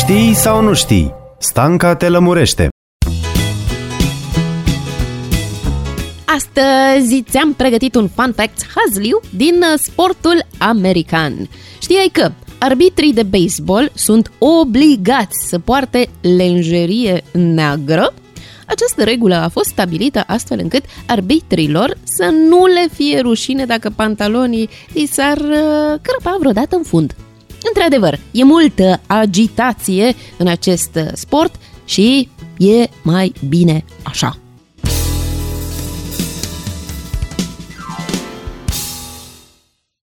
Știi sau nu știi? Stanca te lămurește. Astăzi ți-am pregătit un fun fact hazliu din sportul american. Știai că arbitrii de baseball sunt obligați să poarte lenjerie neagră? Această regulă a fost stabilită astfel încât arbitrilor să nu le fie rușine dacă pantalonii li s-ar crăpa vreodată în fund. Într-adevăr, e multă agitație în acest sport și e mai bine așa.